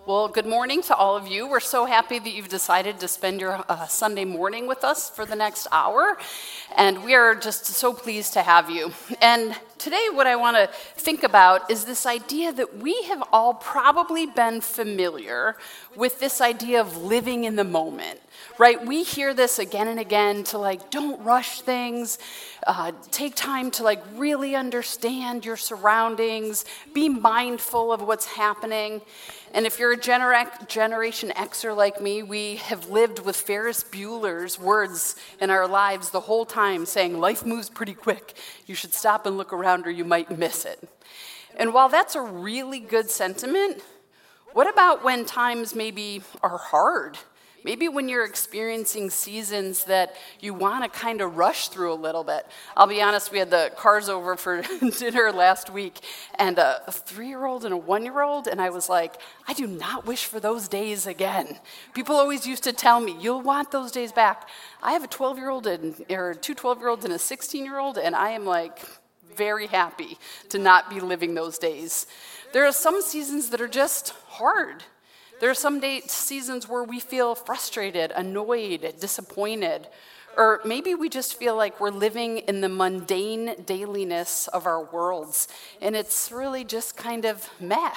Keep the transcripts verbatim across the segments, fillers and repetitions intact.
Well, good morning to all of you. We're so happy that you've decided to spend your uh, Sunday morning with us for the next hour, and we are just so pleased to have you. And today what I want to think about is this idea that we have all probably been familiar with this idea of living in the moment, right? We hear this again and again to like, don't rush things, uh, take time to like really understand your surroundings, be mindful of what's happening. And if you're a gener- Generation Xer like me, we have lived with Ferris Bueller's words in our lives the whole time saying, life moves pretty quick. You should stop and look around or you might miss it. And while that's a really good sentiment, what about when times maybe are hard? Maybe when you're experiencing seasons that you want to kind of rush through a little bit. I'll be honest, we had the cars over for dinner last week, and a three-year-old and a one-year-old, and I was like, I do not wish for those days again. People always used to tell me, you'll want those days back. I have a twelve-year-old and or two twelve-year-olds and a sixteen-year-old, and I am like very happy to not be living those days. There are some seasons that are just hard. There are some day, seasons where we feel frustrated, annoyed, disappointed, or maybe we just feel like we're living in the mundane dailiness of our worlds, and it's really just kind of meh.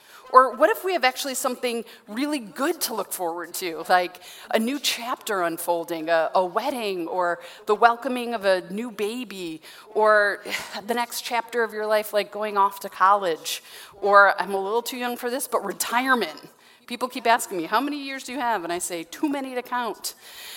Or what if we have actually something really good to look forward to, like a new chapter unfolding, a, a wedding, or the welcoming of a new baby, or the next chapter of your life, like going off to college, or I'm a little too young for this, but retirement. People keep asking me, how many years do you have? And I say, too many to count.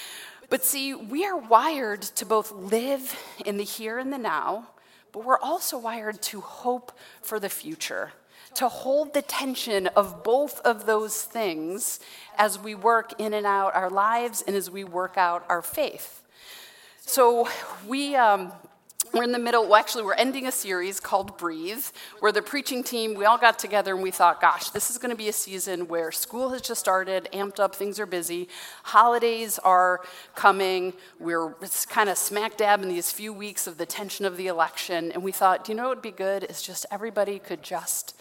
But see, we are wired to both live in the here and the now, but we're also wired to hope for the future, to hold the tension of both of those things as we work in and out our lives and as we work out our faith. So we... Um, We're in the middle, well, actually, we're ending a series called Breathe, where the preaching team, we all got together and we thought, gosh, this is going to be a season where school has just started, amped up, things are busy, holidays are coming, we're kind of smack dab in these few weeks of the tension of the election, and we thought, you know what would be good is just everybody could just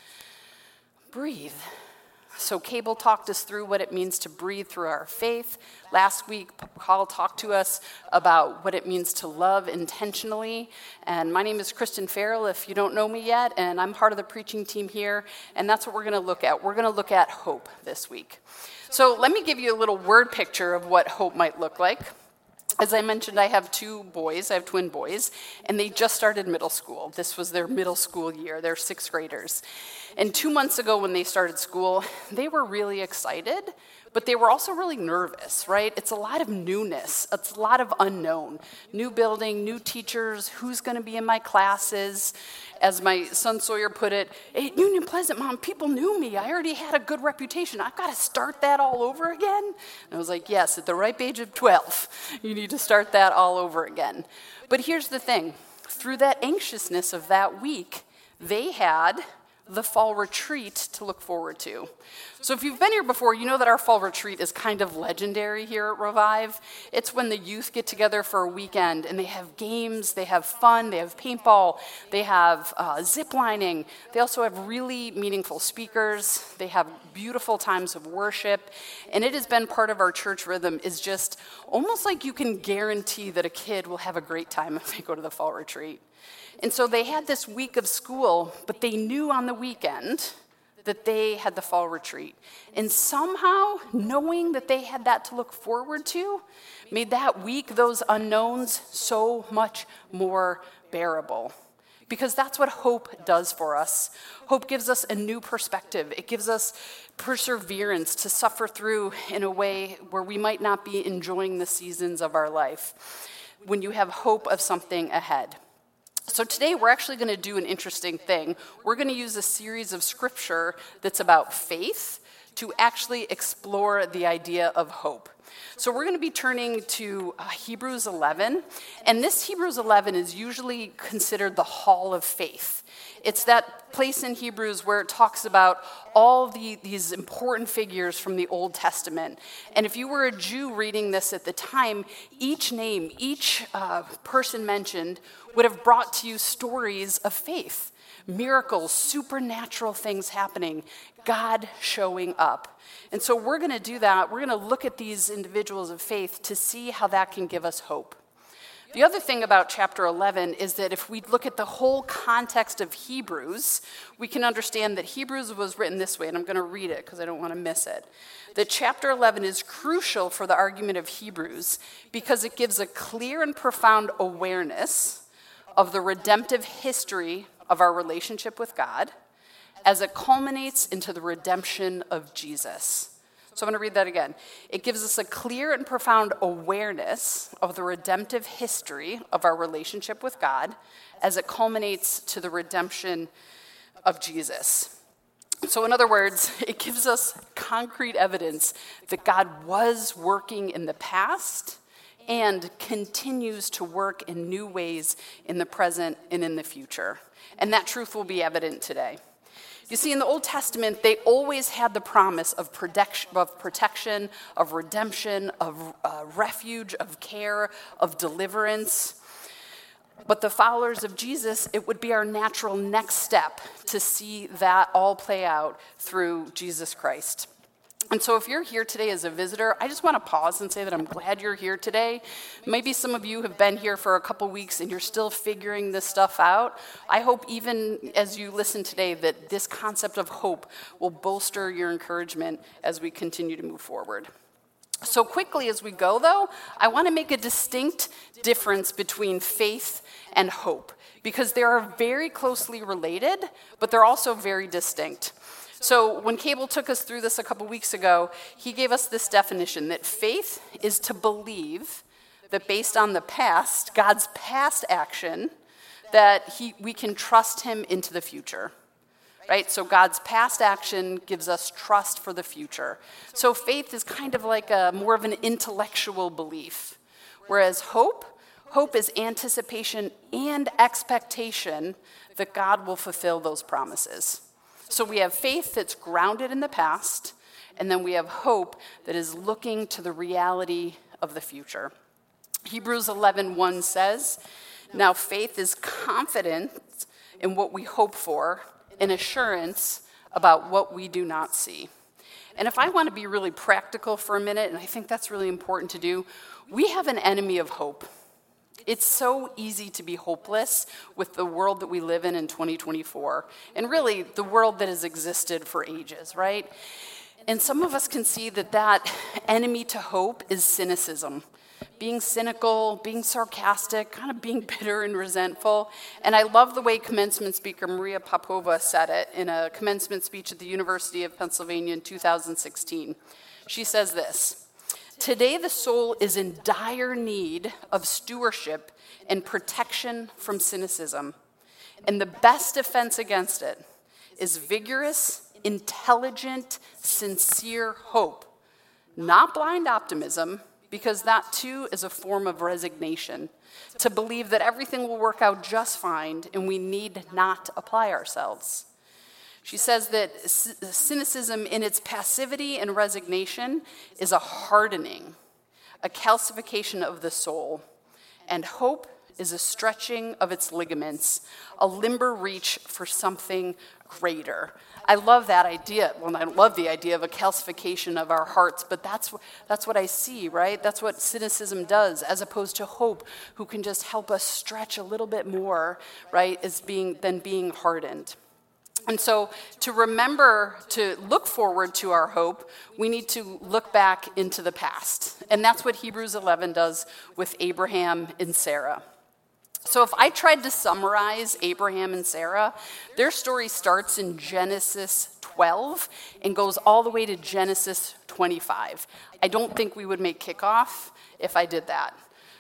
breathe. So Cable talked us through what it means to breathe through our faith. Last week, Paul talked to us about what it means to love intentionally. And my name is Kristen Farrell, if you don't know me yet, and I'm part of the preaching team here. And that's what we're going to look at. We're going to look at hope this week. So let me give you a little word picture of what hope might look like. As I mentioned, I have two boys. I have twin boys, and they just started middle school. This was their middle school year. They're sixth graders. And two months ago when they started school, they were really excited, but they were also really nervous, right? It's a lot of newness. It's a lot of unknown. New building, new teachers, who's going to be in my classes. As my son Sawyer put it, at Union Pleasant, Mom, people knew me. I already had a good reputation. I've got to start that all over again? And I was like, yes, at the ripe age of twelve, you need to start that all over again. But here's the thing. Through that anxiousness of that week, they had the fall retreat to look forward to. So if you've been here before, you know that our fall retreat is kind of legendary here at Revive. It's when the youth get together for a weekend and they have games, they have fun, they have paintball, they have uh, zip lining. They also have really meaningful speakers. They have beautiful times of worship. And it has been part of our church rhythm is just almost like you can guarantee that a kid will have a great time if they go to the fall retreat. And so they had this week of school, but they knew on the weekend that they had the fall retreat. And somehow, knowing that they had that to look forward to, made that week, those unknowns, so much more bearable. Because that's what hope does for us. Hope gives us a new perspective. It gives us perseverance to suffer through in a way where we might not be enjoying the seasons of our life, when you have hope of something ahead. So today we're actually going to do an interesting thing. We're going to use a series of scripture that's about faith to actually explore the idea of hope. So we're going to be turning to uh, Hebrews eleven, and this Hebrews eleven is usually considered the hall of faith. It's that place in Hebrews where it talks about all the, these important figures from the Old Testament. And if you were a Jew reading this at the time, each name, each uh, person mentioned would have brought to you stories of faith. miracles, supernatural things happening, God showing up. And so we're going to do that. We're going to look at these individuals of faith to see how that can give us hope. The other thing about chapter eleven is that if we look at the whole context of Hebrews, we can understand that Hebrews was written this way, and I'm going to read it because I don't want to miss it. That chapter eleven is crucial for the argument of Hebrews because it gives a clear and profound awareness of the redemptive history of our relationship with God as it culminates into the redemption of Jesus. So I'm going to read that again. It gives us a clear and profound awareness of the redemptive history of our relationship with God as it culminates to the redemption of Jesus. So in other words, it gives us concrete evidence that God was working in the past and continues to work in new ways in the present and in the future. And that truth will be evident today. You see, in the Old Testament, they always had the promise of protection, of, protection, of redemption, of uh, refuge, of care, of deliverance. But the followers of Jesus, it would be our natural next step to see that all play out through Jesus Christ. And so if you're here today as a visitor, I just want to pause and say that I'm glad you're here today. Maybe some of you have been here for a couple weeks and you're still figuring this stuff out. I hope even as you listen today that this concept of hope will bolster your encouragement as we continue to move forward. So quickly as we go, though, I want to make a distinct difference between faith and hope because they are very closely related, but they're also very distinct. So when Cable took us through this a couple weeks ago, he gave us this definition that faith is to believe that based on the past, God's past action, that he, we can trust him into the future. Right? So God's past action gives us trust for the future. So faith is kind of like a more of an intellectual belief, whereas hope, hope is anticipation and expectation that God will fulfill those promises. So we have faith that's grounded in the past, and then we have hope that is looking to the reality of the future. Hebrews eleven one says, "Now faith is confidence in what we hope for, and assurance about what we do not see." And if I want to be really practical for a minute, and I think that's really important to do, we have an enemy of hope. It's so easy to be hopeless with the world that we live in in twenty twenty-four, and really the world that has existed for ages, right? And some of us can see that that enemy to hope is cynicism. Being cynical, being sarcastic, kind of being bitter and resentful. And I love the way commencement speaker Maria Popova said it in a commencement speech at the University of Pennsylvania in two thousand sixteen. She says this: "Today the soul is in dire need of stewardship and protection from cynicism. And the best defense against it is vigorous, intelligent, sincere hope. Not blind optimism, because that too is a form of resignation, to believe that everything will work out just fine and we need not apply ourselves." She says that cynicism in its passivity and resignation is a hardening, a calcification of the soul, and hope is a stretching of its ligaments, a limber reach for something greater. I love that idea. Well, I love the idea of a calcification of our hearts, but that's, that's what I see, right? That's what cynicism does, as opposed to hope, who can just help us stretch a little bit more, right, as being, than being hardened. And so to remember to look forward to our hope, we need to look back into the past. And that's what Hebrews eleven does with Abraham and Sarah. So if I tried to summarize Abraham and Sarah, their story starts in Genesis twelve and goes all the way to Genesis twenty-five. I don't think we would make kickoff if I did that.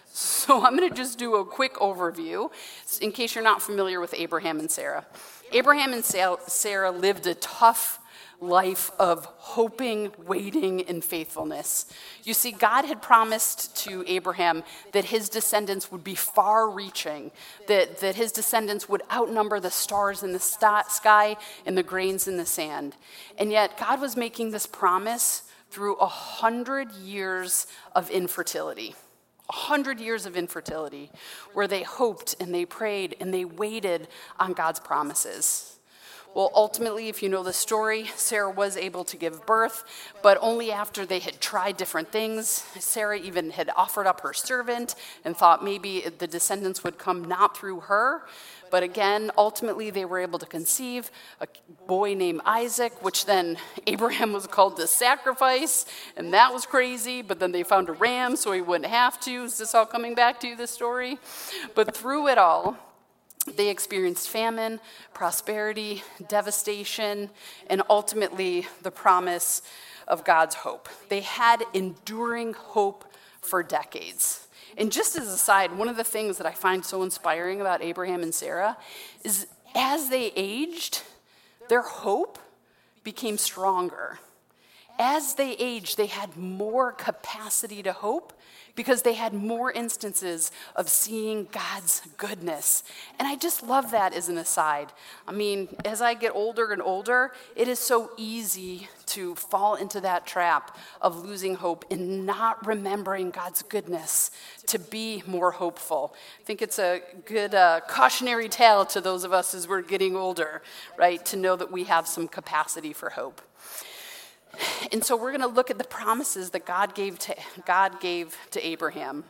So I'm going to just do a quick overview in case you're not familiar with Abraham and Sarah. Abraham and Sarah lived a tough life of hoping, waiting, and faithfulness. You see, God had promised to Abraham that his descendants would be far-reaching, that, that his descendants would outnumber the stars in the sky and the grains in the sand. And yet, God was making this promise through a hundred years of infertility. a hundred years of infertility, where they hoped and they prayed and they waited on God's promises. Well, ultimately, if you know the story, Sarah was able to give birth, but only after they had tried different things. Sarah even had offered up her servant and thought maybe the descendants would come not through her. But again, ultimately, they were able to conceive a boy named Isaac, which then Abraham was called to sacrifice, and that was crazy. But then they found a ram so he wouldn't have to. Is this all coming back to you, this story? But through it all, they experienced famine, prosperity, devastation, and ultimately the promise of God's hope. They had enduring hope for decades. And just as a side, one of the things that I find so inspiring about Abraham and Sarah is as they aged, their hope became stronger. As they aged, they had more capacity to hope because they had more instances of seeing God's goodness. And I just love that as an aside. I mean, as I get older and older, it is so easy to fall into that trap of losing hope and not remembering God's goodness to be more hopeful. I think it's a good uh, cautionary tale to those of us as we're getting older, right, to know that we have some capacity for hope. And so we're going to look at the promises that God gave to God gave to Abraham.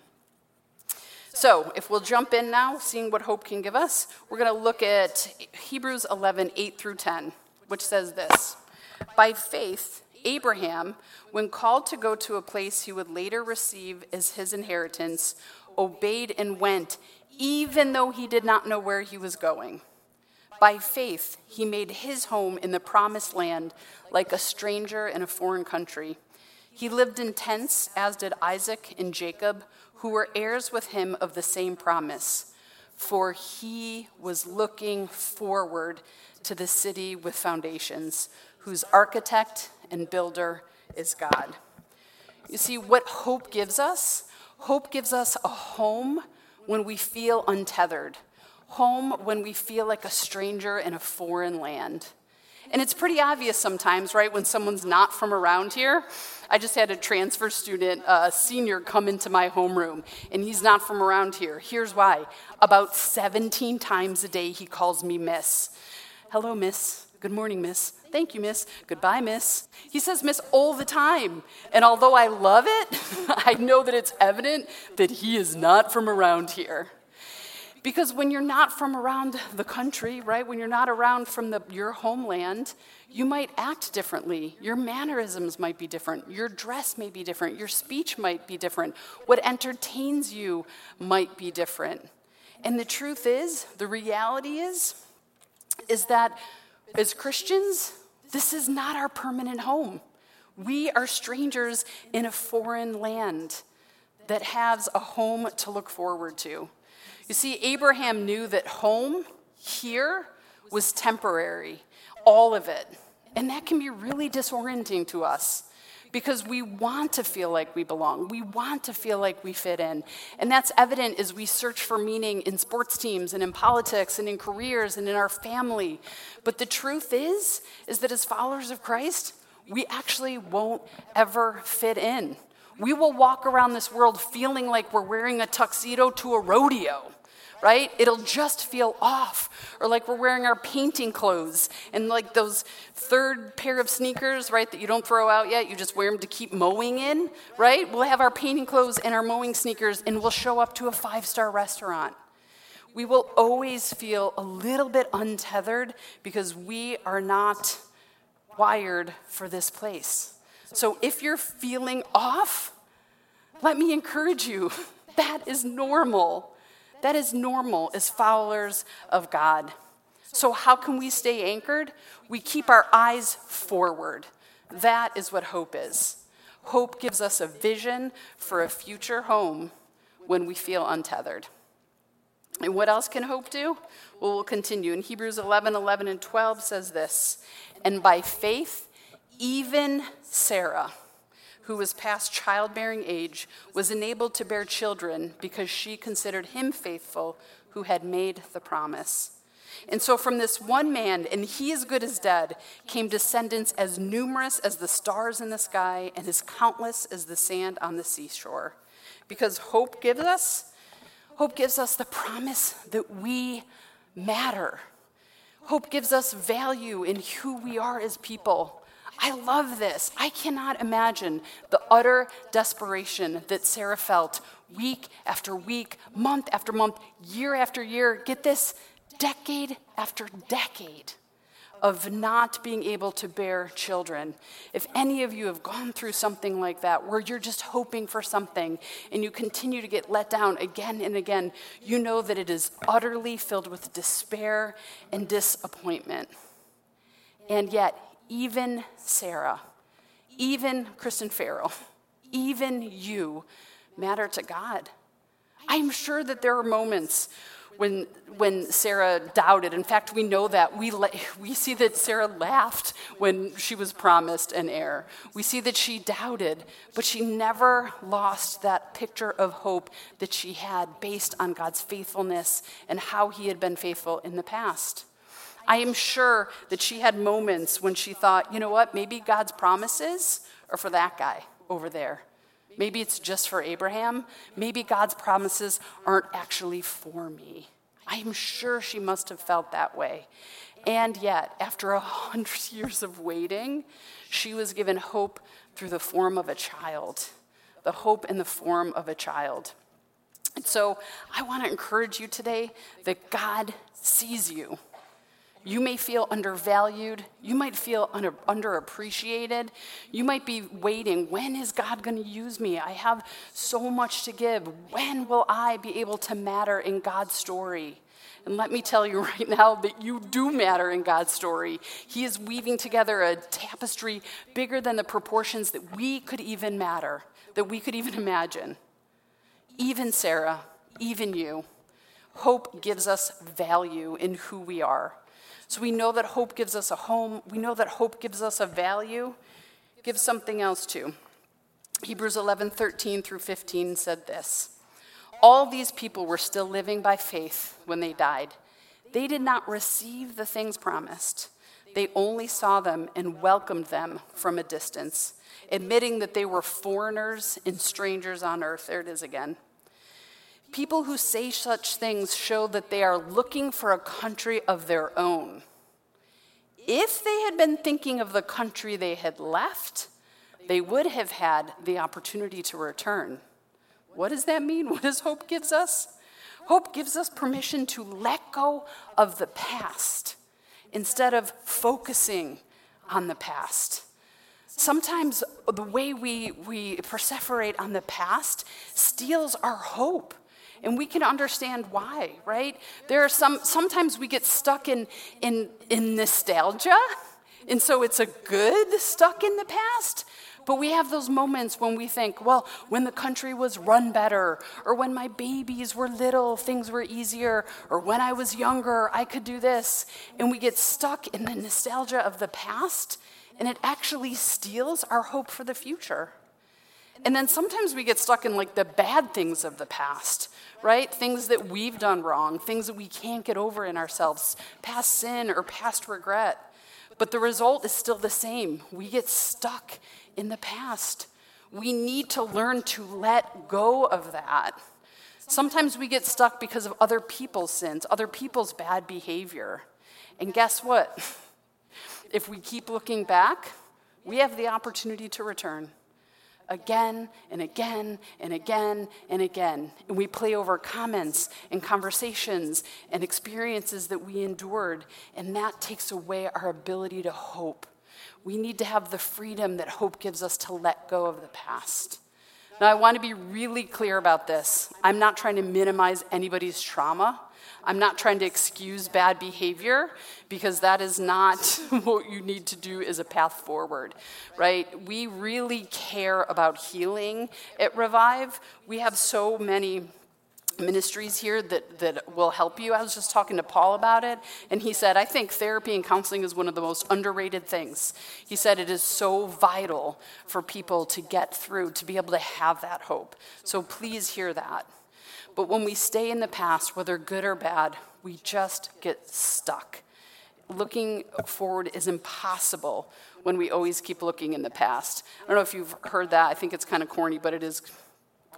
So if we'll jump in now, seeing what hope can give us, we're going to look at Hebrews eleven, eight through ten, which says this: By faith, Abraham, when called to go to a place he would later receive as his inheritance, obeyed and went, even though he did not know where he was going. By faith, he made his home in the promised land like a stranger in a foreign country. He lived in tents, as did Isaac and Jacob, who were heirs with him of the same promise. For he was looking forward to the city with foundations, whose architect and builder is God. You see, what hope gives us? Hope gives us a home when we feel untethered. Home when we feel like a stranger in a foreign land. And it's pretty obvious sometimes, right, when someone's not from around here. I just had a transfer student, a senior, come into my homeroom, and he's not from around here. Here's why. About seventeen times a day he calls me miss. Hello, miss. Good morning, miss. Thank you, miss. Goodbye, miss. He says miss all the time. And although I love it, I know that it's evident that he is not from around here. Because when you're not from around the country, right, when you're not around from the, your homeland, you might act differently. Your mannerisms might be different. Your dress may be different. Your speech might be different. What entertains you might be different. And the truth is, the reality is, is that as Christians, this is not our permanent home. We are strangers in a foreign land that has a home to look forward to. You see, Abraham knew that home here was temporary, all of it. And that can be really disorienting to us because we want to feel like we belong. We want to feel like we fit in. And that's evident as we search for meaning in sports teams and in politics and in careers and in our family. But the truth is, is that as followers of Christ, we actually won't ever fit in. We will walk around this world feeling like we're wearing a tuxedo to a rodeo. Right? It'll just feel off. Or like we're wearing our painting clothes and like those third pair of sneakers, right, that you don't throw out yet, you just wear them to keep mowing in, right? We'll have our painting clothes and our mowing sneakers and we'll show up to a five-star restaurant. We will always feel a little bit untethered because we are not wired for this place. So if you're feeling off, let me encourage you, that is normal. That is normal as followers of God. So how can we stay anchored? We keep our eyes forward. That is what hope is. Hope gives us a vision for a future home when we feel untethered. And what else can hope do? Well, we'll continue. In Hebrews eleven, eleven, and twelve says this, and by faith, even Sarah, who was past childbearing age, was enabled to bear children because she considered him faithful who had made the promise. And so from this one man, and he as good as dead, came descendants as numerous as the stars in the sky and as countless as the sand on the seashore. Because hope gives us, hope gives us the promise that we matter. Hope gives us value in who we are as people. I love this. I cannot imagine the utter desperation that Sarah felt week after week, month after month, year after year. Get this, decade after decade of not being able to bear children. If any of you have gone through something like that, where you're just hoping for something and you continue to get let down again and again, you know that it is utterly filled with despair and disappointment. And yet, even Sarah, even Kristen Farrell, even you matter to God. I'm sure that there are moments when when Sarah doubted. In fact, we know that. We, la- we see that Sarah laughed when she was promised an heir. We see that she doubted, but she never lost that picture of hope that she had based on God's faithfulness and how he had been faithful in the past. I am sure that she had moments when she thought, you know what, maybe God's promises are for that guy over there. Maybe it's just for Abraham. Maybe God's promises aren't actually for me. I'm sure she must have felt that way. And yet, after a hundred years of waiting, she was given hope through the form of a child. The hope in the form of a child. And so I want to encourage you today that God sees you. You may feel undervalued. You might feel under, underappreciated. You might be waiting, when is God going to use me? I have so much to give. When will I be able to matter in God's story? And let me tell you right now that you do matter in God's story. He is weaving together a tapestry bigger than the proportions that we could even matter, that we could even imagine. Even Sarah, even you, hope gives us value in who we are. So we know that hope gives us a home. We know that hope gives us a value. It gives something else too. Hebrews eleven, thirteen through fifteen said this. All these people were still living by faith when they died. They did not receive the things promised. They only saw them and welcomed them from a distance, admitting that they were foreigners and strangers on earth. There it is again. People who say such things show that they are looking for a country of their own. If they had been thinking of the country they had left, they would have had the opportunity to return. What does that mean? What does hope gives us? Hope gives us permission to let go of the past instead of focusing on the past. Sometimes the way we, we perseverate on the past steals our hope. And we can understand why, right? There are some, sometimes we get stuck in, in, in nostalgia, and so it's a good stuck in the past. But we have those moments when we think, well, when the country was run better, or when my babies were little, things were easier, or when I was younger, I could do this. And we get stuck in the nostalgia of the past, and it actually steals our hope for the future. And then sometimes we get stuck in like the bad things of the past, right? Things that we've done wrong, things that we can't get over in ourselves, past sin or past regret. But the result is still the same. We get stuck in the past. We need to learn to let go of that. Sometimes we get stuck because of other people's sins, other people's bad behavior. And guess what? If we keep looking back, we have the opportunity to return. Again and again and again and again. And we play over comments and conversations and experiences that we endured, and that takes away our ability to hope. We need to have the freedom that hope gives us to let go of the past. Now, I want to be really clear about this. I'm not trying to minimize anybody's trauma. I'm not trying to excuse bad behavior, because that is not what you need to do as a path forward, right? We really care about healing at Revive. We have so many ministries here that, that will help you. I was just talking to Paul about it, and he said, I think therapy and counseling is one of the most underrated things. He said it is so vital for people to get through, to be able to have that hope. So please hear that. But when we stay in the past, whether good or bad, we just get stuck. Looking forward is impossible when we always keep looking in the past. I don't know if you've heard that. I think it's kind of corny, but it is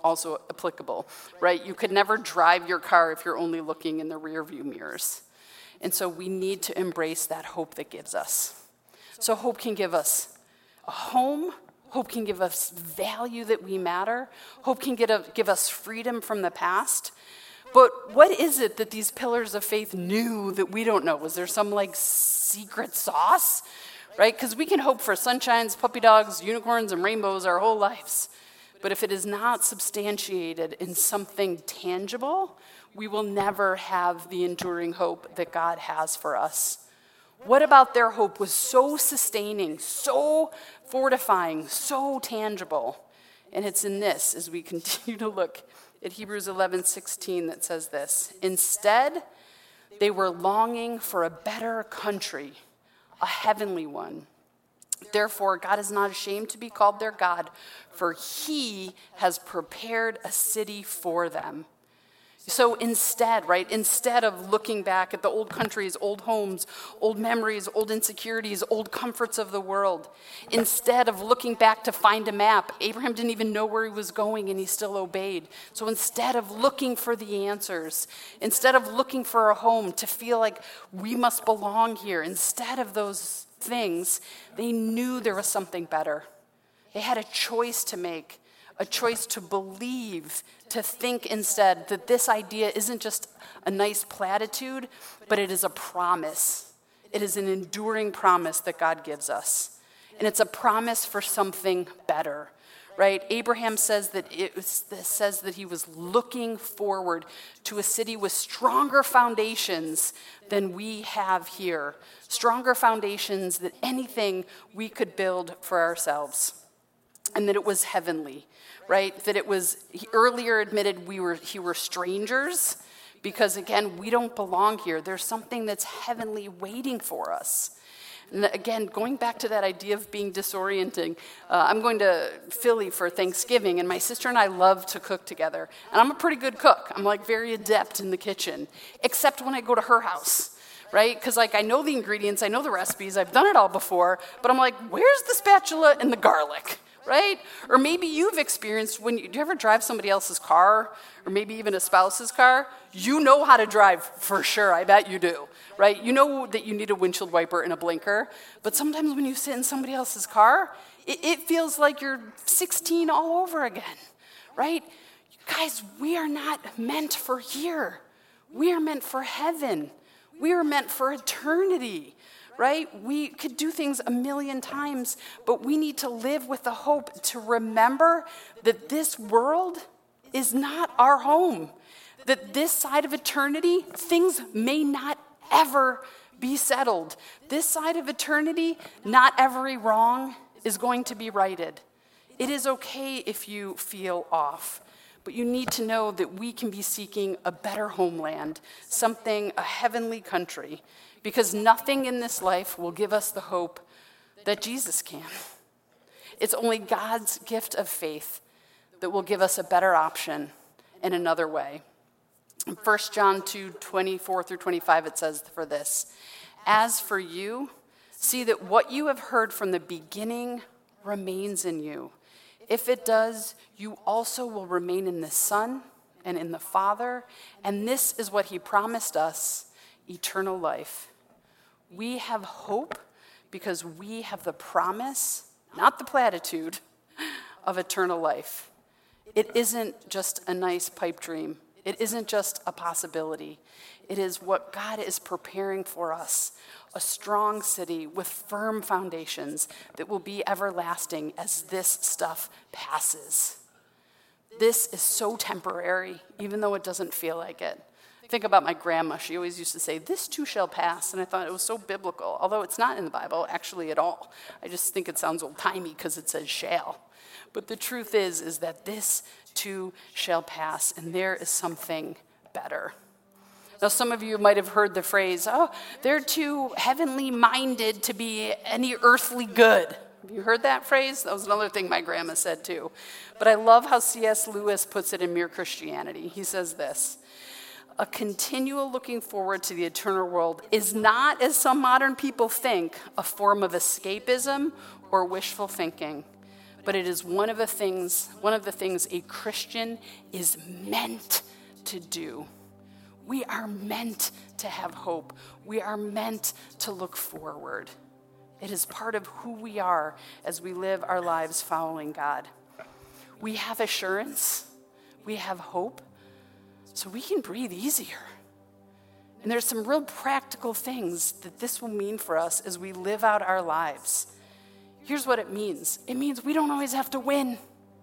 also applicable, right? You could never drive your car if you're only looking in the rear view mirrors. And so we need to embrace that hope that gives us. So hope can give us a home. Hope can give us value that we matter. Hope can get a, give us freedom from the past. But what is it that these pillars of faith knew that we don't know? Was there some like secret sauce, right? Because we can hope for sunshines, puppy dogs, unicorns, and rainbows our whole lives. But if it is not substantiated in something tangible, we will never have the enduring hope that God has for us. What about their hope was so sustaining, so fortifying, so tangible? And it's in this, as we continue to look at Hebrews eleven sixteen, that says this: instead, they were longing for a better country, a heavenly one. Therefore, God is not ashamed to be called their God, for he has prepared a city for them. So instead, right, instead of looking back at the old countries, old homes, old memories, old insecurities, old comforts of the world, instead of looking back to find a map, Abraham didn't even know where he was going and he still obeyed. So instead of looking for the answers, instead of looking for a home to feel like we must belong here, instead of those things, they knew there was something better. They had a choice to make. A choice to believe, to think instead that this idea isn't just a nice platitude, but it is a promise. It is an enduring promise that God gives us. And it's a promise for something better, right? Abraham says that it was, says that he was looking forward to a city with stronger foundations than we have here, stronger foundations than anything we could build for ourselves. And that it was heavenly, right? That it was, he earlier admitted we were, he were strangers because, again, we don't belong here. There's something that's heavenly waiting for us. And again, going back to that idea of being disorienting, uh, I'm going to Philly for Thanksgiving, and my sister and I love to cook together. And I'm a pretty good cook. I'm like very adept in the kitchen, except when I go to her house. Right? Because like I know the ingredients, I know the recipes, I've done it all before, but I'm like, where's the spatula and the garlic? Right? Or maybe you've experienced when you, do you ever drive somebody else's car, or maybe even a spouse's car? You know how to drive for sure, I bet you do, right? You know that you need a windshield wiper and a blinker, but sometimes when you sit in somebody else's car, it, it feels like you're sixteen all over again, right? Guys, we are not meant for here. We are meant for heaven. We are meant for eternity. Right? We could do things a million times, but we need to live with the hope to remember that this world is not our home. That this side of eternity, things may not ever be settled. This side of eternity, not every wrong is going to be righted. It is okay if you feel off, but you need to know that we can be seeking a better homeland, something, a heavenly country, because nothing in this life will give us the hope that Jesus can. It's only God's gift of faith that will give us a better option in another way. In First John two, twenty-four through twenty-five, it says for this: as for you, see that what you have heard from the beginning remains in you. If it does, you also will remain in the Son and in the Father, and this is what he promised us, eternal life. We have hope because we have the promise, not the platitude, of eternal life. It isn't just a nice pipe dream. It isn't just a possibility. It is what God is preparing for us, a strong city with firm foundations that will be everlasting as this stuff passes. This is so temporary, even though it doesn't feel like it. Think about my grandma. She always used to say, this too shall pass. And I thought it was so biblical, although it's not in the Bible actually at all. I just think it sounds old-timey because it says shall. But the truth is, is that this too shall pass, and there is something better. Now, some of you might have heard the phrase, oh, they're too heavenly minded to be any earthly good. Have you heard that phrase? That was another thing my grandma said too. But I love how C S Lewis puts it in Mere Christianity. He says this: a continual looking forward to the eternal world is not, as some modern people think, a form of escapism or wishful thinking, but it is one of the things, one of the things a Christian is meant to do. We are meant to have hope. We are meant to look forward. It is part of who we are as we live our lives following God. We have assurance. We have hope. So we can breathe easier. And there's some real practical things that this will mean for us as we live out our lives. Here's what it means. It means we don't always have to win.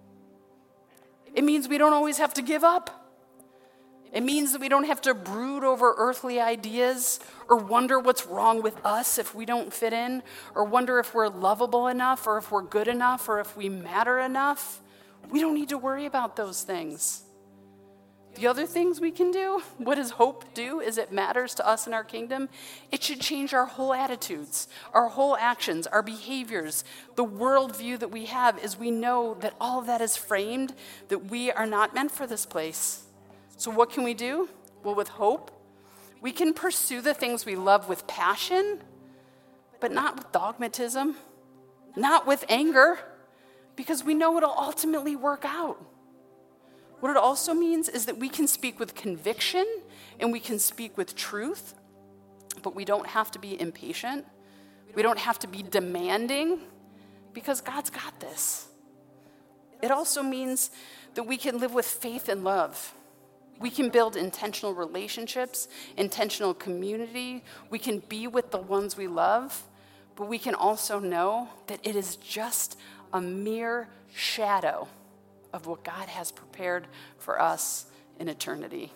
It means we don't always have to give up. It means that we don't have to brood over earthly ideas or wonder what's wrong with us if we don't fit in, or wonder if we're lovable enough, or if we're good enough, or if we matter enough. We don't need to worry about those things. The other things we can do, what does hope do as it matters to us in our kingdom? It should change our whole attitudes, our whole actions, our behaviors, the worldview that we have, as we know that all of that is framed, that we are not meant for this place. So what can we do? Well, with hope, we can pursue the things we love with passion, but not with dogmatism, not with anger, because we know it'll ultimately work out. What it also means is that we can speak with conviction and we can speak with truth, but we don't have to be impatient. We don't have to be demanding, because God's got this. It also means that we can live with faith and love. We can build intentional relationships, intentional community. We can be with the ones we love, but we can also know that it is just a mere shadow of what God has prepared for us in eternity.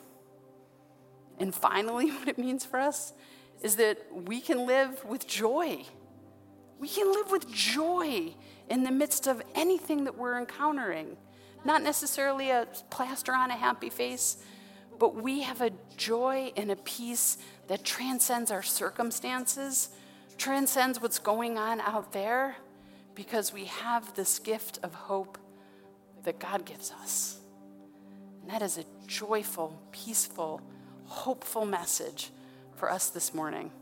And finally, what it means for us is that we can live with joy. We can live with joy in the midst of anything that we're encountering. Not necessarily a plaster on a happy face, but we have a joy and a peace that transcends our circumstances, transcends what's going on out there, because we have this gift of hope that God gives us. And that is a joyful, peaceful, hopeful message for us this morning.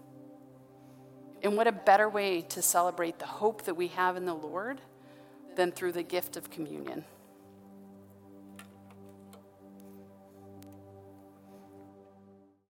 And what a better way to celebrate the hope that we have in the Lord than through the gift of communion.